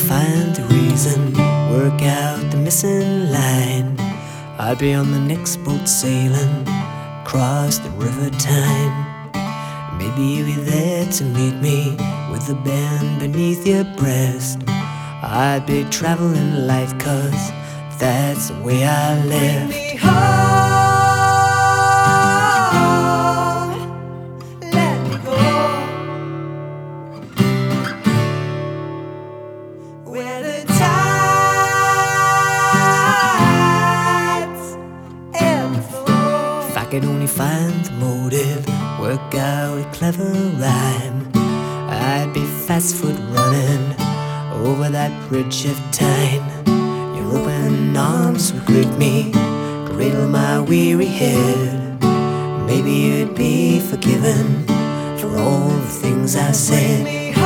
find the reason, work out the missing line, I'll be on the next boat sailing across the river Tyne. Maybe you'll be there to meet me with a band beneath your breast. I'd be traveling light, 'cause that's the way I live. Bring me home, let me go where the tides ebb and flow. If I could only find the motive, work out a clever rhyme, I'd be fast foot running over that bridge of Tyne. Your open arms would greet me, cradle my weary head. Maybe you'd be forgiven for all the things I said. Bring me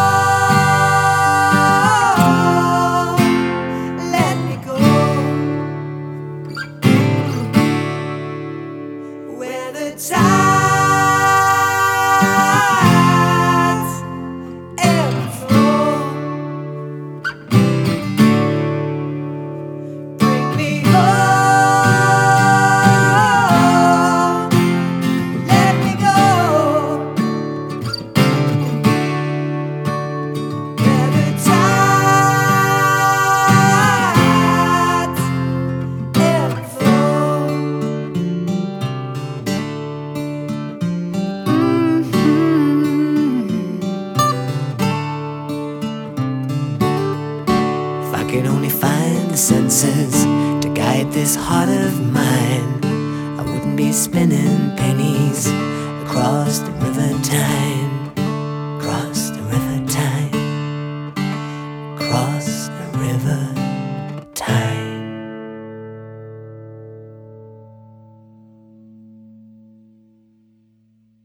home, let me go where the tides ebb and flow. Bring me home, let me go where the tides ebb and flow. If I could only find the senses to guide this heart of mine, I wouldn't be spending pennies across the river Tyne.